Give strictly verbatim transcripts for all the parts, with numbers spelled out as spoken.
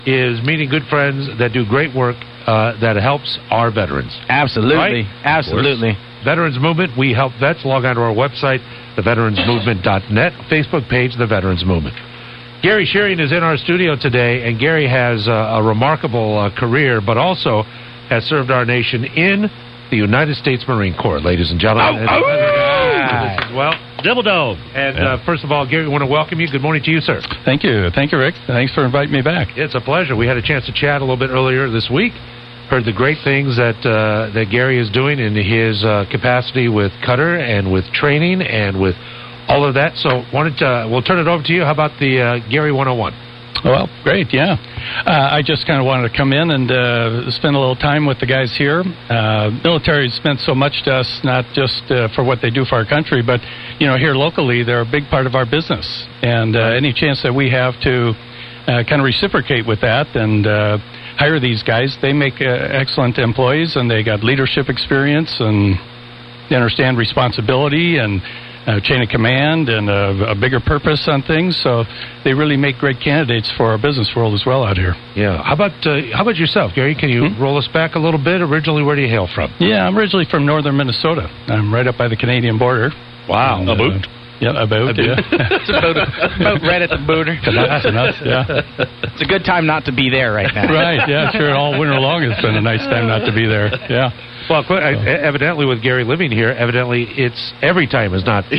is meeting good friends that do great work uh, that helps our veterans. Absolutely. Right? Absolutely. Veterans Movement, we help vets. Log on to our website, the veterans movement dot net, Facebook page, The Veterans Movement. Gary Shearing is in our studio today, and Gary has uh, a remarkable uh, career, but also has served our nation in the United States Marine Corps, ladies and gentlemen. Oh, and, as well. Double dog. And yeah. uh, first of all, Gary, we want to welcome you. Good morning to you, sir. Thank you. Thank you, Rick. Thanks for inviting me back. It's a pleasure. We had a chance to chat a little bit earlier this week. Heard the great things that uh, that Gary is doing in his uh, capacity with Cutter and with training and with all of that. So wanted to, we'll turn it over to you. How about the uh, Gary one oh one? Well, great, yeah. Uh, I just kind of wanted to come in and uh, spend a little time with the guys here. Uh, military has meant so much to us, not just uh, for what they do for our country, but, you know, here locally, they're a big part of our business. And uh, any chance that we have to uh, kind of reciprocate with that and uh, hire these guys, they make uh, excellent employees, and they got leadership experience, and they understand responsibility and Uh, chain of command and a, a bigger purpose on things, so they really make great candidates for our business world as well out here. Yeah. How about uh, how about yourself, Gary? Can you hmm? roll us back a little bit? Originally, where do you hail from? Yeah, I'm originally from northern Minnesota. I'm right up by the Canadian border. Wow. And, a boot? Uh, yeah, a boot. A yeah. It's a boat, boat right at the border. That's enough, yeah. It's a good time not to be there right now. Right, yeah, sure. All winter long it's been a nice time not to be there. Yeah. Well, I, evidently with Gary living here, evidently it's every time is not.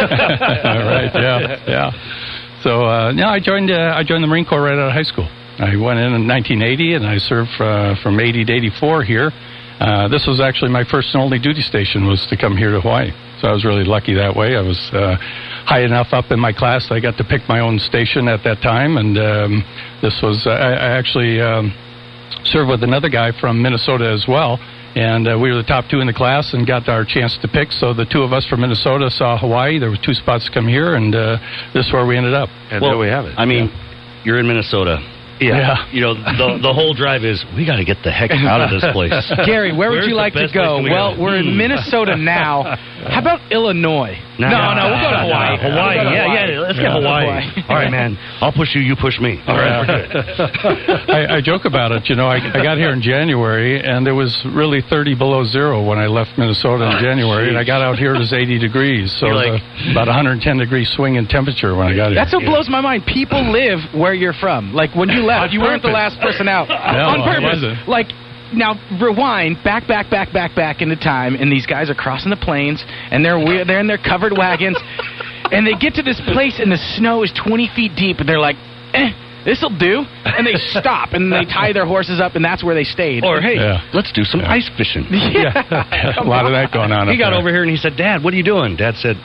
Right, yeah, yeah. So, uh, yeah, I joined, uh, I joined the Marine Corps right out of high school. I went in in nineteen eighty, and I served uh, from eighty to eighty-four here. Uh, this was actually my first and only duty station, was to come here to Hawaii. So I was really lucky that way. I was uh, high enough up in my class that I got to pick my own station at that time, and um, this was, uh, I, I actually um, served with another guy from Minnesota as well. And uh, we were the top two in the class and got our chance to pick. So the two of us from Minnesota saw Hawaii. There were two spots to come here, and uh, this is where we ended up. And well, there we have it. I mean, yeah. You're in Minnesota. Yeah. yeah. You know, the the whole drive is, we got to get the heck out of this place. Gary, where Where's would you like to go? We well, go? we're in Minnesota now. How about Illinois? No, no, no, we'll go to Hawaii. No, Hawaii, we'll to yeah, Hawaii. yeah, let's yeah. get Hawaii. Hawaii. All right, man. I'll push you, you push me. All right, we're good. I, I joke about it. You know, I, I got here in January, and there was really thirty below zero when I left Minnesota in January, and I got out here, it was eighty degrees. So like, the, about one hundred ten degree swing in temperature when I got here. That's what yeah. blows my mind. People live where you're from. Like, when you left, you weren't the last person out. No, on purpose. Like, now rewind back, back, back, back, back into time, and these guys are crossing the plains, and they're weird, they're in their covered wagons, and they get to this place, and the snow is twenty feet deep, and they're like, eh, this'll do, and they stop, and they tie their horses up, and that's where they stayed. Or, hey, yeah. let's do some yeah. ice fishing. Yeah, a lot of that going on. He got there. over here, and he said, Dad, what are you doing? Dad said,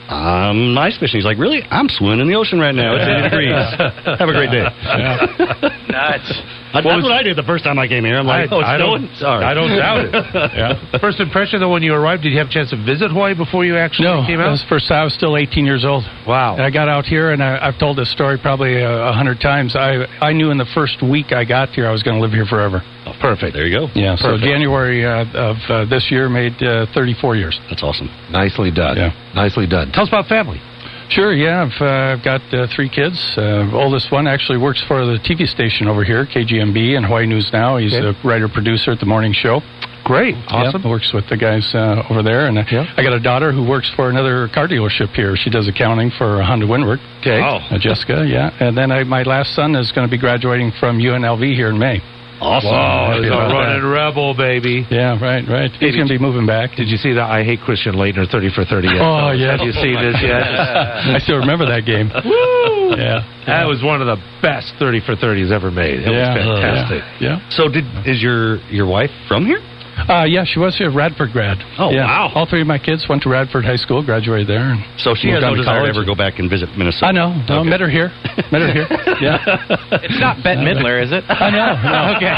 I'm ice fishing. He's like, really? I'm swimming in the ocean right now. It's eighty degrees. Have a great day. Yeah. Nuts. I, that's what I did the first time I came here. I'm like, I, oh, it's I snowing? don't, Sorry. I don't doubt it. Yeah. First impression, though, when you arrived, did you have a chance to visit Hawaii before you actually no, came out? No, first I was still eighteen years old. Wow. And I got out here, and I, I've told this story probably a hundred times. I I knew in the first week I got here I was going to live here forever. Oh, perfect. There you go. Yeah, perfect. so January uh, of uh, this year made uh, thirty-four years. That's awesome. Nicely done. Yeah. Nicely done. Tell us about family. Sure, yeah. I've, uh, I've got uh, three kids. Uh, oldest one actually works for the T V station over here, K G M B and Hawaii News Now. He's okay. a writer-producer at the morning show. Great. Awesome. Yeah, works with the guys uh, over there. And uh, yeah. I got a daughter who works for another car dealership here. She does accounting for Honda Windward. Okay. Oh. Uh, Jessica, yeah. And then I, my last son is going to be graduating from U N L V here in May. Awesome. Wow, he's a running rebel, baby. Yeah, right, right. He's going to be moving back. Did you see the I Hate Christian Laettner thirty for thirty yet? Oh, yeah. Have you seen this yet? I still remember that game. Woo! Yeah. That was one of the best thirty for thirties ever made. It yeah. was fantastic. Yeah. yeah. So did is your, your wife from here? Uh, yeah, she was here, Radford grad. Oh, yeah. wow. All three of my kids went to Radford High School, graduated there. And so she has no desire to ever go back and visit Minnesota? I know. No, okay. met her here. Met her here. Yeah. It's not Bette Midler, is it? I know. No. Okay.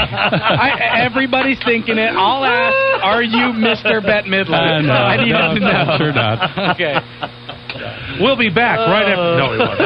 I, everybody's thinking it. I'll ask, are you Mister Bette Midler? Uh, no, I need no, to know. No, sure not. Okay. We'll be back uh, right after. No, it won't.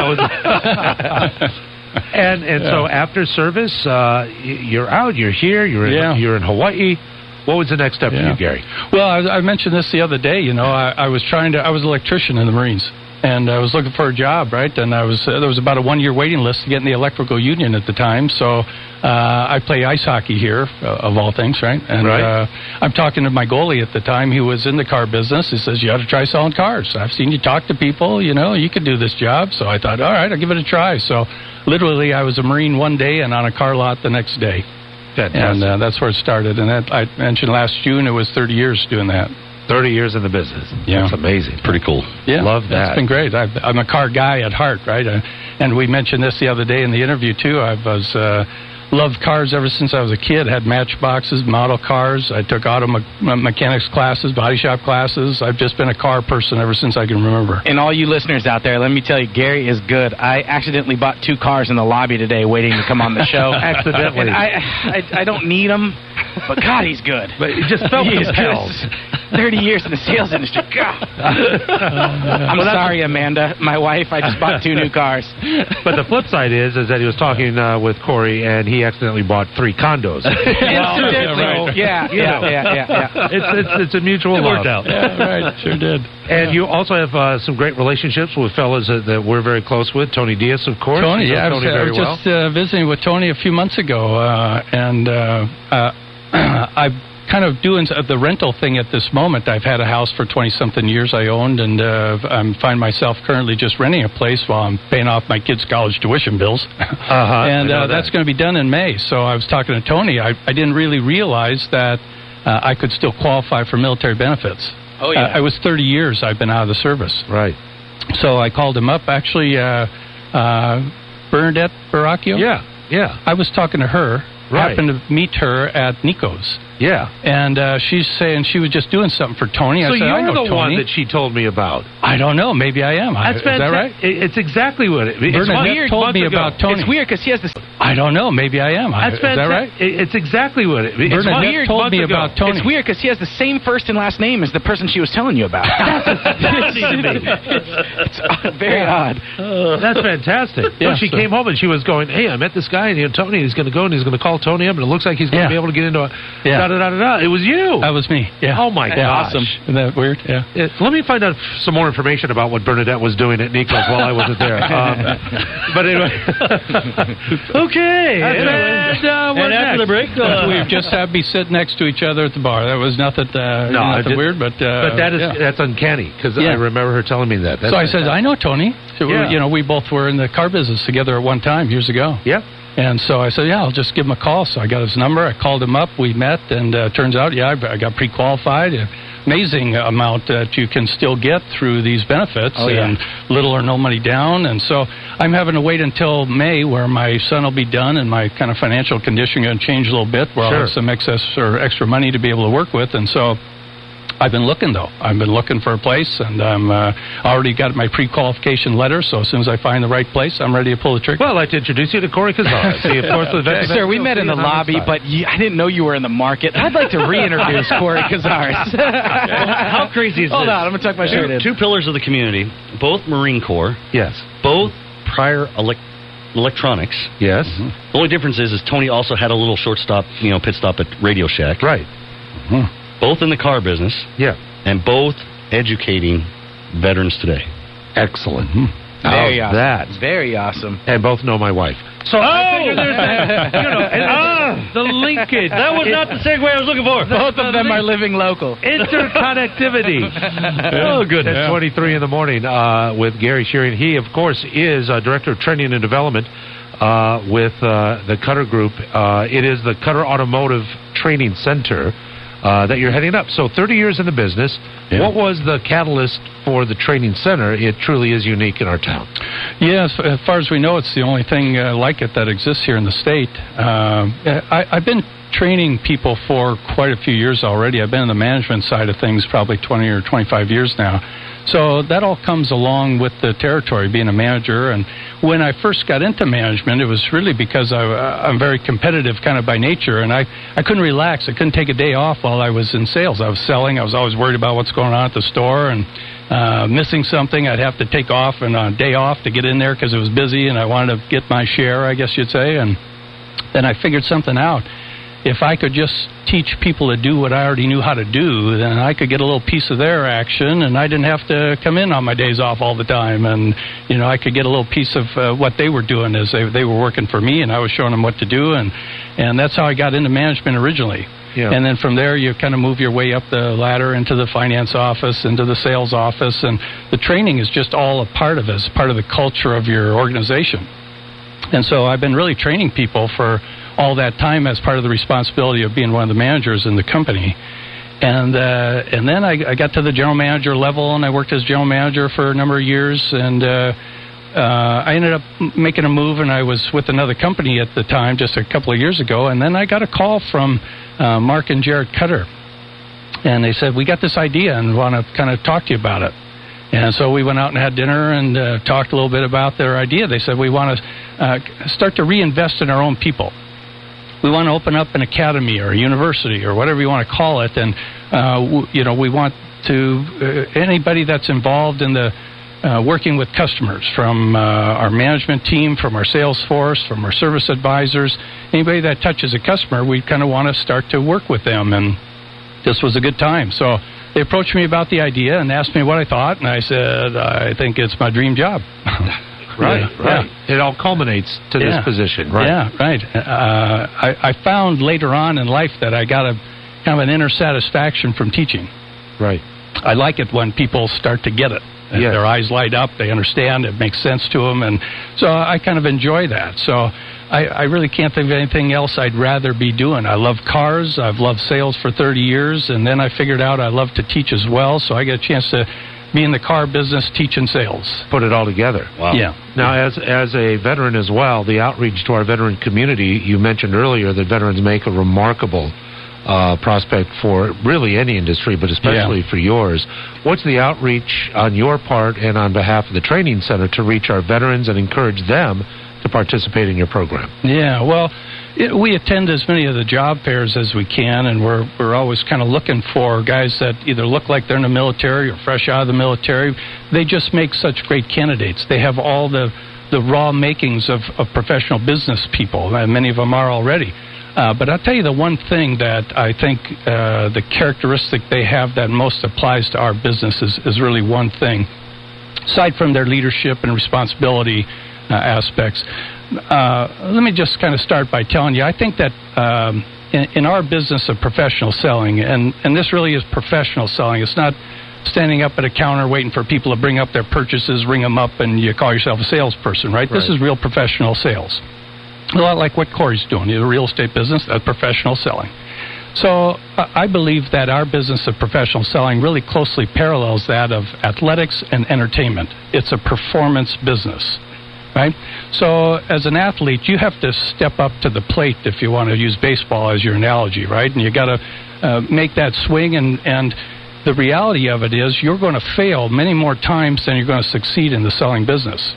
That was. and and yeah. so after service, uh, you're out. You're here. You're in. Yeah. You're in Hawaii. What was the next step yeah. for you, Gary? Well, I, I mentioned this the other day. You know, I, I was trying to. I was an electrician in the Marines, and I was looking for a job, right? And I was uh, there was about a one-year waiting list to get in the electrical union at the time. So uh, I play ice hockey here, uh, of all things, right? And right. Uh, I'm talking to my goalie at the time. He was in the car business. He says, "You ought to try selling cars. I've seen you talk to people. You know, you could do this job." So I thought, all right, I'll give it a try. So literally, I was a Marine one day and on a car lot the next day. Fantastic. And uh, that's where it started. And that, I mentioned last June, it was thirty years doing that. thirty years in the business. Yeah. That's amazing. Pretty cool. Yeah, Love that. It's been great. I've, I'm a car guy at heart, right? Uh, and we mentioned this the other day in the interview, too. I was uh, loved cars ever since I was a kid. Had matchboxes, model cars. I took auto me- mechanics classes, body shop classes. I've just been a car person ever since I can remember. And all you listeners out there, let me tell you, Gary is good. I accidentally bought two cars in the lobby today waiting to come on the show. Accidentally. And I, I, I don't need them, but God, he's good. But it just felt He is compelled. good. thirty years in the sales industry. God. I'm Well, that's- sorry, Amanda, my wife. I just bought two new cars. But the flip side is, is that he was talking uh, with Corey, and he accidentally bought three condos. Incidentally. So, Yeah, you yeah, know, yeah, yeah, yeah. It's, it's, it's a mutual It love. worked out. Yeah, right. Sure did. And you also have uh, some great relationships with fellas that, that we're very close with. Tony Diaz, of course. Tony, You know yeah, I was, Tony I very was well. just uh, visiting with Tony a few months ago, uh, and uh, uh, I'm kind of doing the rental thing at this moment. I've had a house for twenty-something years I owned, and uh, I find myself currently just renting a place while I'm paying off my kids' college tuition bills. Uh-huh, and I know uh, that. that's going to be done in May. So I was talking to Tony. I, I didn't really realize that uh, I could still qualify for military benefits. Oh, yeah. Uh, I was thirty years I've been out of the service. Right. So I called him up. Actually, uh, uh, Bernadette Baracchio? Yeah, yeah, I was talking to her. Right. Happened to meet her at Nico's. yeah. And uh, she's saying she was just doing something for Tony. So I said, I you're know the Tony. one that she told me about. I don't know. Maybe I am. I, That's is that right? fantastic. It- It's exactly what it is. It's Bernadette weird. told months me ago. about Tony. It's weird because he has this. I don't know. Maybe I am. I, That's is that right? fantastic. It- It's exactly what it is. It's Bernadette weird told months me ago. about Tony. It's weird because he has the same first and last name as the person she was telling you about. it's, it's very odd. That's fantastic. Yeah, so she so- came home and she was going, "Hey, I met this guy, and you know, Tony. He's going to go and he's going to call Tony up, and it looks like he's going to Yeah. be able to get into a Yeah. da da da da da." It was you. That was me. Yeah. Oh, my yeah. gosh. Awesome. Isn't that weird? Yeah. Uh, let me find out some more information about what Bernadette was doing at Nico's while I wasn't there. Um, but anyway, okay. And, uh, what And after next? the break, uh, we just had me sit next to each other at the bar. That was nothing, uh, No, I nothing did- weird, but uh, But that is yeah. that's uncanny because I Yeah. remember her telling me that. That's So I said, fantastic. I know Tony. So we, Yeah. you know, we both were in the car business together at one time years ago. Yep. And so I said, yeah, I'll just give him a call. So I got his number. I called him up. We met, and uh, turns out, yeah, I I got pre-qualified. Amazing amount that you can still get through these benefits, Oh, yeah. and little or no money down. And so I'm having to wait until May, where my son will be done, and my kind of financial condition going to change a little bit, where Sure. I'll have some excess or extra money to be able to work with. And so I've been looking, though. I've been looking for a place, and I'm uh, already got my pre-qualification letter, so as soon as I find the right place, I'm ready to pull the trigger. Well, I'd like to introduce you to Corey Cazares. See, of course, the vet- Sir, we met in the on lobby, side. but you, I didn't know you were in the market. I'd like to reintroduce Corey Cazares. how crazy is Hold this? on, I'm going to tuck my shirt Two, in. two pillars of the community, both Marine Corps, yes, both prior elec electronics. yes, The only difference is, is Tony also had a little short stop, you know, pit stop at Radio Shack. right, Both in the car business, yeah, and both educating veterans today. excellent. Very How's awesome. that? Very awesome. And both know my wife. So I figured there's that, you know, and, Ah! the linkage. That was not the segue I was looking for. Both of them are living local. Interconnectivity. Oh, goodness. At twenty-three in the morning uh, with Gary Shearing. He, of course, is uh, Director of Training and Development uh, with uh, the Cutter Group. Uh, it is the Cutter Automotive Training Center uh, that you're heading up. So thirty years in the business. Yeah. What was the catalyst for the training center? It truly is unique in our town. Yeah, as, as far as we know, it's the only thing uh, like it that exists here in the state. Uh, I, I've been training people for quite a few years already. I've been in the management side of things probably twenty or twenty-five years now. So that all comes along with the territory, being a manager. And when I first got into management, it was really because I, I'm very competitive kind of by nature, and I, I couldn't relax. I couldn't take a day off while I was in sales. I was selling. I was always worried about what's going on at the store, and uh, missing something, I'd have to take off and a day off to get in there because it was busy, and I wanted to get my share, I guess you'd say. And then I figured something out. if I could just teach people to do what I already knew how to do, then I could get a little piece of their action, and I didn't have to come in on my days off all the time. And, you know, I could get a little piece of uh, what they were doing as they, they were working for me, and I was showing them what to do. And, and that's how I got into management originally. Yeah. And then from there, you kind of move your way up the ladder into the finance office, into the sales office, and the training is just all a part of it. It's part of the culture of your organization. And so I've been really training people for all that time as part of the responsibility of being one of the managers in the company. And uh, and then I, I got to the general manager level, and I worked as general manager for a number of years. And uh, uh, I ended up making a move, and I was with another company at the time, just a couple of years ago. And then I got a call from uh, Mark and Jared Cutter. And they said, we got this idea and want to kind of talk to you about it. And so we went out and had dinner and uh, talked a little bit about their idea. They said, we want to uh, start to reinvest in our own people. We want to open up an academy or a university or whatever you want to call it. And, uh, w- you know, we want to, uh, anybody that's involved in the uh, working with customers, from uh, our management team, from our sales force, from our service advisors, anybody that touches a customer, we kind of want to start to work with them. And this was a good time. So they approached me about the idea and asked me what I thought. And I said, I think it's my dream job. Right, yeah, right. Yeah. It all culminates to yeah. this position, right? Yeah, right. Uh, I, I found later on in life that I got a kind of an inner satisfaction from teaching. Right. I like it when people start to get it. And yes. Their eyes light up, they understand, it makes sense to them, and so I kind of enjoy that. So I, I really can't think of anything else I'd rather be doing. I love cars, I've loved sales for thirty years, and then I figured out I love to teach as well, so I get a chance to be in the car business teaching sales. Put it all together. Wow. Yeah. Now, as as a veteran as well, the outreach to our veteran community, you mentioned earlier that veterans make a remarkable uh, prospect for really any industry, but especially yeah. for yours. What's the outreach on your part and on behalf of the training center to reach our veterans and encourage them to participate in your program? Yeah, well, it, we attend as many of the job fairs as we can, and we're we're always kind of looking for guys that either look like they're in the military or fresh out of the military. They just make such great candidates. They have all the, the raw makings of, of professional business people, and many of them are already. Uh, but I'll tell you the one thing that I think uh, the characteristic they have that most applies to our business is, is really one thing. Aside from their leadership and responsibility uh, aspects, uh, let me just kind of start by telling you, I think that um, in, in our business of professional selling, and, and this really is professional selling, it's not standing up at a counter waiting for people to bring up their purchases, ring them up, and you call yourself a salesperson, right? right. This is real professional sales. A lot like what Corey's doing. The real estate business, that's professional selling. So I believe that our business of professional selling really closely parallels that of athletics and entertainment. It's a performance business, right? So as an athlete, you have to step up to the plate, if you want to use baseball as your analogy, right? And you got to uh, make that swing, and, and the reality of it is you're going to fail many more times than you're going to succeed in the selling business.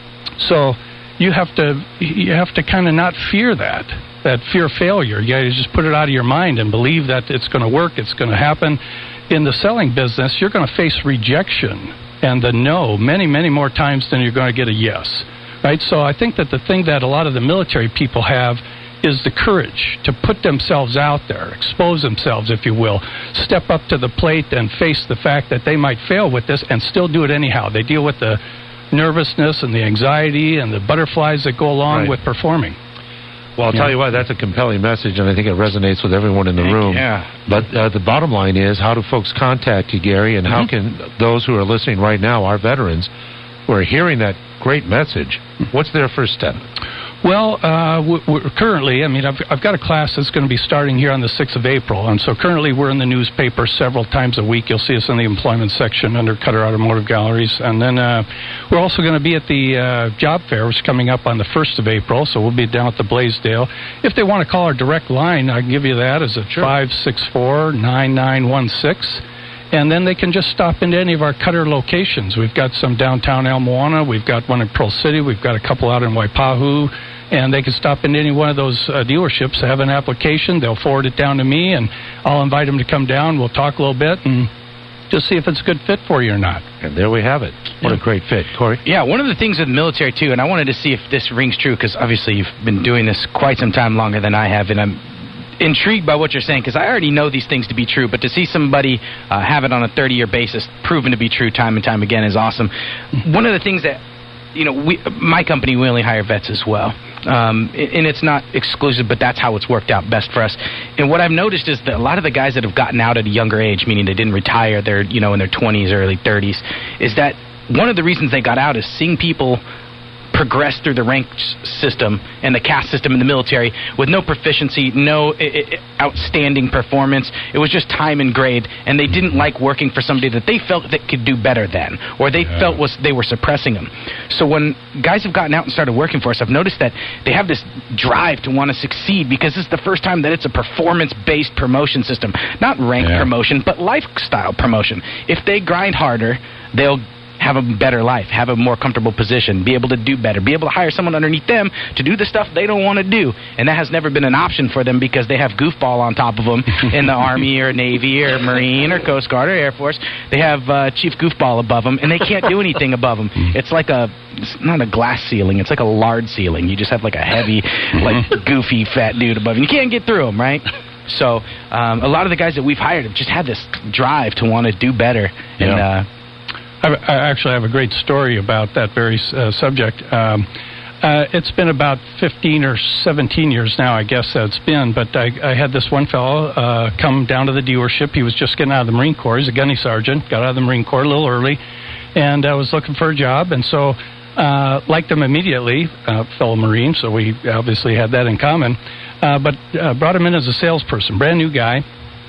So you have to you have to kind of not fear that, that fear of failure. You got to just put it out of your mind and believe that it's going to work, it's going to happen. In the selling business, you're going to face rejection and the no many, many more times than you're going to get a yes, right? So I think that the thing that a lot of the military people have is the courage to put themselves out there, expose themselves, if you will, step up to the plate and face the fact that they might fail with this and still do it anyhow. They deal with the nervousness and the anxiety and the butterflies that go along right. with performing. Well, I'll yeah. tell you what, that's a compelling message, and I think it resonates with everyone in the room. Yeah. But uh, the bottom line is, how do folks contact you, Gary, and mm-hmm. how can those who are listening right now, our veterans, who are hearing that great message, what's their first step? Well, uh, we're currently, I mean, I've, I've got a class that's going to be starting here on the sixth of April, and so currently we're in the newspaper several times a week. You'll see us in the employment section under Cutter Automotive Galleries, and then uh, we're also going to be at the uh, job fair, which is coming up on the first of April, so we'll be down at the Blaisdell. If they want to call our direct line, I can give you that as a sure. five six four, nine nine one six. And then they can just stop into any of our Cutter locations. We've got some downtown El Moana. We've got one in Pearl City. We've got a couple out in Waipahu. And they can stop into any one of those uh, dealerships, have an application. They'll forward it down to me, and I'll invite them to come down. We'll talk a little bit and just see if it's a good fit for you or not. And there we have it. What yeah. a great fit. Corey? Yeah, one of the things with the military, too, and I wanted to see if this rings true, because obviously you've been doing this quite some time longer than I have, and I'm intrigued by what you're saying because I already know these things to be true, but to see somebody uh, have it on a thirty-year basis proven to be true time and time again is awesome. One of the things that, you know, we, my company, we only hire vets as well. Um, and it's not exclusive, but that's how it's worked out best for us. And what I've noticed is that a lot of the guys that have gotten out at a younger age, meaning they didn't retire, they're, you know, in their twenties, early thirties, is that one of the reasons they got out is seeing people progress through the rank system and the caste system in the military with no proficiency, no I- I- outstanding performance. It was just time and grade, and they didn't like working for somebody that they felt that could do better than, or they yeah. felt was they were suppressing them. So when guys have gotten out and started working for us, I've noticed that they have this drive to want to succeed because it's the first time that it's a performance-based promotion system, not rank yeah. promotion, but lifestyle promotion. If they grind harder, they'll have a better life, have a more comfortable position, be able to do better, be able to hire someone underneath them to do the stuff they don't want to do. And that has never been an option for them because they have goofball on top of them in the Army or Navy or Marine or Coast Guard or Air Force. They have uh, Chief Goofball above them, and they can't do anything above them. It's like a, it's not a glass ceiling, it's like a lard ceiling. You just have like a heavy, like goofy, fat dude above you. You can't get through them, right? So um, a lot of the guys that we've hired have just had this drive to want to do better. And yeah. uh, I, I actually have a great story about that very uh, subject. Um, uh, it's been about fifteen or seventeen years now, I guess that's been, but I, I had this one fellow uh, come down to the dealership. He was just getting out of the Marine Corps. He's a gunny sergeant, got out of the Marine Corps a little early, and I uh, was looking for a job, and so uh, liked him immediately, uh, fellow Marine, so we obviously had that in common, uh, but uh, brought him in as a salesperson, brand new guy.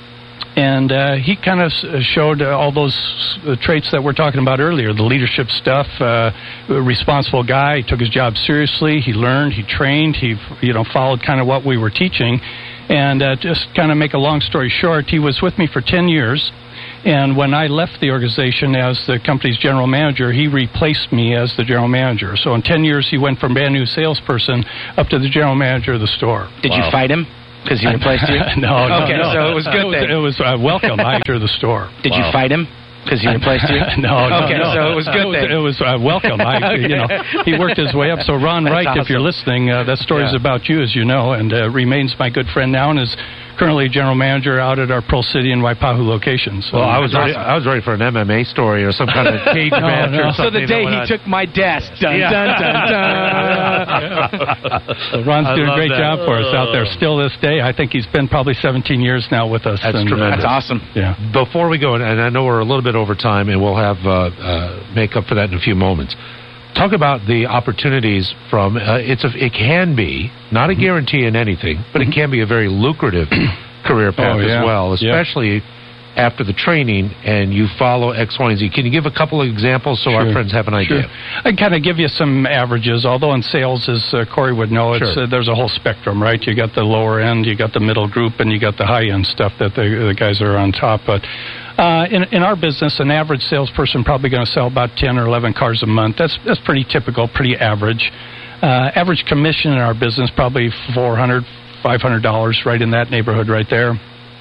And uh, he kind of showed uh, all those uh, traits that we're talking about earlier, the leadership stuff, uh, a responsible guy. He took his job seriously. He learned, he trained, he you know followed kind of what we were teaching. And uh, just kind of make a long story short, he was with me for ten years. And when I left the organization as the company's general manager, he replaced me as the general manager. So in ten years, he went from brand new salesperson up to the general manager of the store. Did Wow. you fight him? Because he replaced you? no, no, okay, no. so it was good. It was, it was uh, welcome. I entered the store. Did wow. you fight him? Because he replaced you? no, no, okay, no. so it was good. It was, it was uh, welcome. I, okay. you know, he worked his way up. So Ron That's Wright, awesome. if you're listening, uh, that story is yeah. about you, as you know, and uh, remains my good friend now, and is currently general manager out at our Pearl City and Waipahu locations. So well, I was ready, awesome. I was ready for an M M A story or some kind of cage no, match no. or something. So the day he I... took my desk. Dun, Yeah. dun, dun, dun. so Ron's I doing a love great that. job for us out there still this day. I think he's been probably seventeen years now with us. That's and, tremendous. That's awesome. Yeah. Before we go, and I know we're a little bit over time, and we'll have uh, uh, make up for that in a few moments. Talk about the opportunities from uh, it's a, it can be not a guarantee in anything, but it can be a very lucrative career path Oh, yeah. as well, especially yeah. after the training and you follow X, Y, and Z. Can you give a couple of examples so Sure. our friends have an idea? Sure. I can kind of give you some averages, although in sales, as uh, Corey would know, it's, Sure. uh, there's a whole spectrum, right? You got the lower end, you got the middle group, and you got the high end stuff that the, the guys are on top. But uh, in, in our business, an average salesperson probably going to sell about ten or eleven cars a month. That's that's pretty typical, pretty average. Uh, average commission in our business probably four hundred dollars, five hundred dollars, right in that neighborhood right there.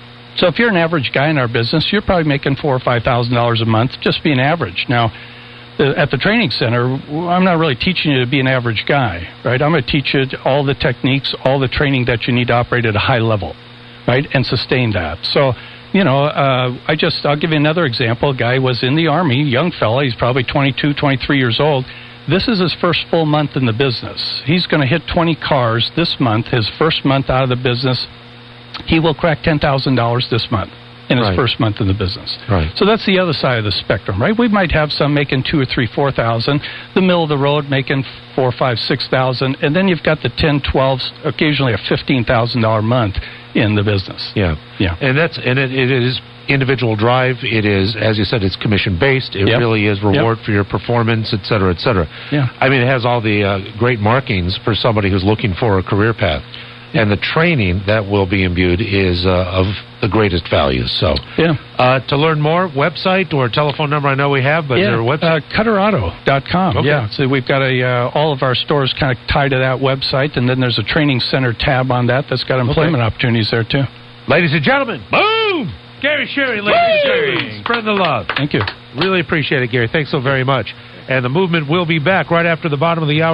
So if you're an average guy in our business, you're probably making four or five thousand dollars a month just being average. Now, the, at the training center, I'm not really teaching you to be an average guy, right? I'm going to teach you all the techniques, all the training that you need to operate at a high level, right, and sustain that. So, you know, uh, I just I'll give you another example. A guy was in the Army, young fella. He's probably twenty-two, twenty-three years old. This is his first full month in the business. He's going to hit twenty cars this month, his first month out of the business. He will crack ten thousand dollars this month in his Right. first month in the business. Right. So that's the other side of the spectrum, right? We might have some making two or three, four thousand, the middle of the road making four, five, six thousand, and then you've got the ten, twelve, occasionally a fifteen thousand dollar month in the business. Yeah, Yeah. and that's and it, it is individual drive. It is, as you said, it's commission based. It Yep. really is reward Yep. for your performance, et cetera, et cetera. Yeah. I mean, it has all the uh, great markings for somebody who's looking for a career path, and the training that will be imbued is uh, of the greatest value. So, Yeah. uh, to learn more, website or telephone number, I know we have, but is yeah, there a website? uh, cutter auto dot com. Okay. Yeah, so we've got a uh, all of our stores kind of tied to that website, and then there's a training center tab on that that's got employment opportunities there too. Ladies and gentlemen, boom! Gary Sherry, ladies and gentlemen, spread the love. Thank you. Really appreciate it, Gary. Thanks so very much. And the movement will be back right after the bottom of the hour.